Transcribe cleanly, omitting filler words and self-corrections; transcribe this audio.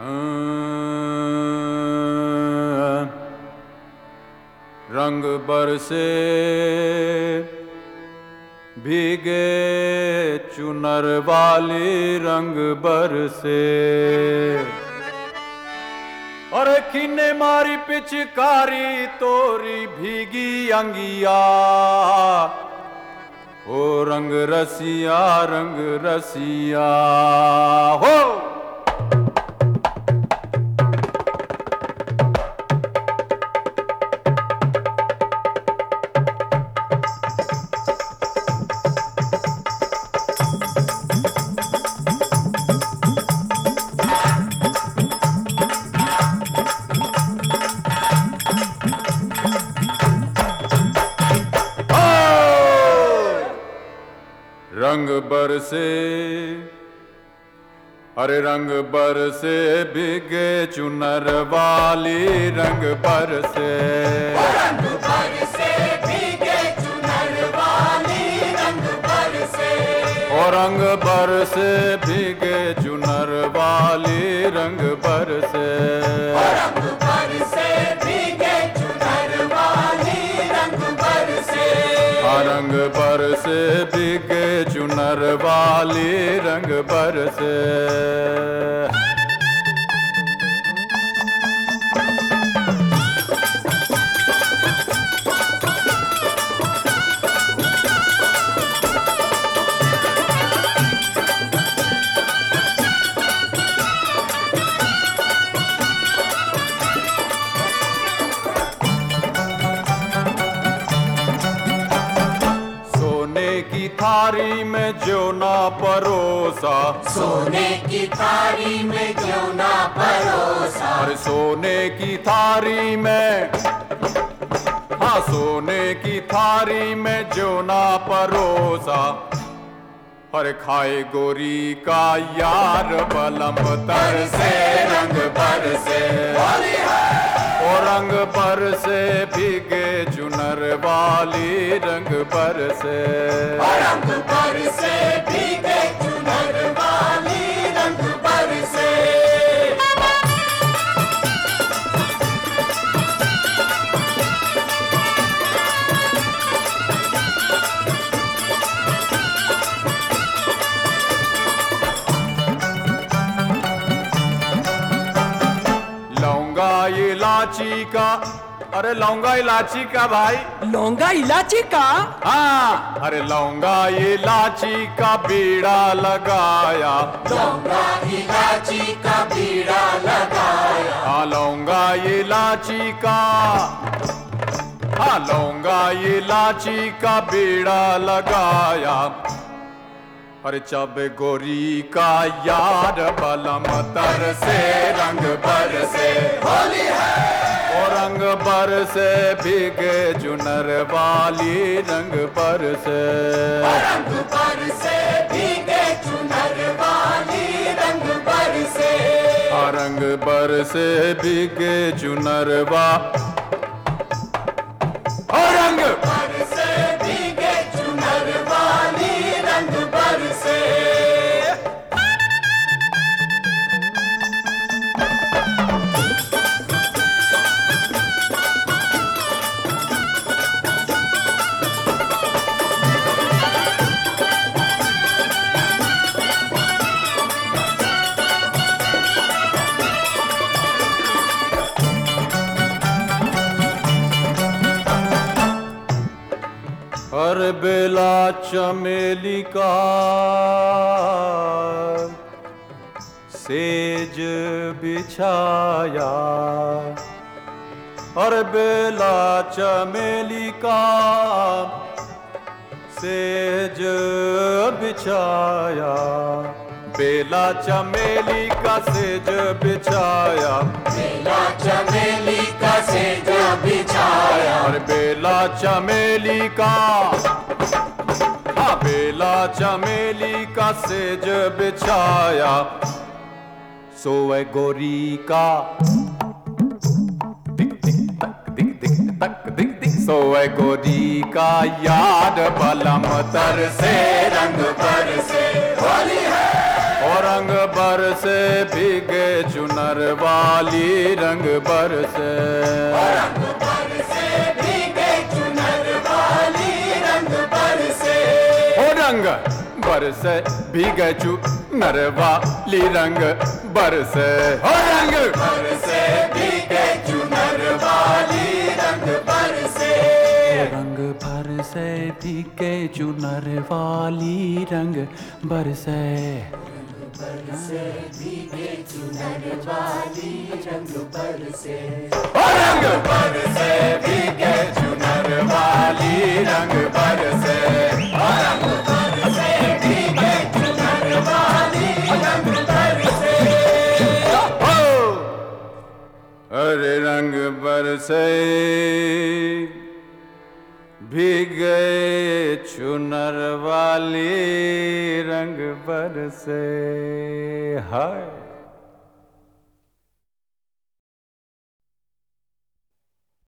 रंग बरसे भीगे चुनर वाली रंग बरसे। अरे किन्ने मारी पिचकारी तोरी भीगी अंगिया, ओ रंग रसिया हो। रंग बरसे, अरे रंग बरसे भीगे चुनर वाली रंग बरसे। रंग बरसे भीगे चुनर वाली रंग बरसे। ओ रंग बरसे भीगे चुनर वाली रंग बरसे। रंग बरसे भीगे चुनर वाली रंग बरसे। रंग बरसे भीगे चुनर वाली रंग बरसे। की थारी में जो ना परोसा, सोने की थारी में जो ना परोसा। अरे सोने की थारी में, हाँ सोने की थारी में जो ना परोसा। हर खाए गोरी का यार बलम तर से रंग बरसे। ओ रंग बरसे भीगे चुनर वाली रंग बरसे। रंग बरसे भीगे चुनर वाली रंग बरसे। लौंगा इलाची का, अरे लौंगा इलाची का भाई। लौंगा इलाची का? हाँ, अरे लौंगा इलाची का बीड़ा लगाया। लौंगा इलाची का बीड़ा लगाया। हाँ लौंगा इलाची का, हाँ लौंगा इलाची का बीड़ा लगाया। अरे चब गोरी का यार बलम तर से रंग बरसे। होली है। ओ रंग बरसे भीगे चुनर वाली रंग बरसे। रंग बरसे भीगे चुनर वाली रंग बरसे। रंग बरसे भीगे चुनर रंग बरसे भीगे चुनर वाली रंग बरसे। हर बेला चमेली का सेज बिछाया। हर बेला चमेली का सेज बिछाया। बेला चमेली का सेज बिछाया। बेला चमेली का सेज बिछाया। और बेला चमेली का, हाँ बेला चमेली का सेज बिछाया। सोए गोरी का दिक दिक तक दिक दिक तक दिक दिक। सोए गोरी का याद बलम तर से रंग बरसे। होली है। और रंग बरसे भीगे चुनर वाली रंग बरसे रंग बरसे भीगे चुनर वाली रंग बरसे ओ रंग बरसे भीगे चुनर वाली रंग बरसे ओ रंग बरसे भीगे चुनर वाली रंग बरसे रंग बरसे भीगे चुनर वाली रंग बरसे बरसे भीगे चुनर वाली रंग बरसे ओ रंग बरसे भीगे चुनर वाली रंग बरसे रंग बरसे भीगे चुनर वाली रंग बरसे ओ अरे रंग बरसे भीगे चुनर वाली रंग बरसे हाय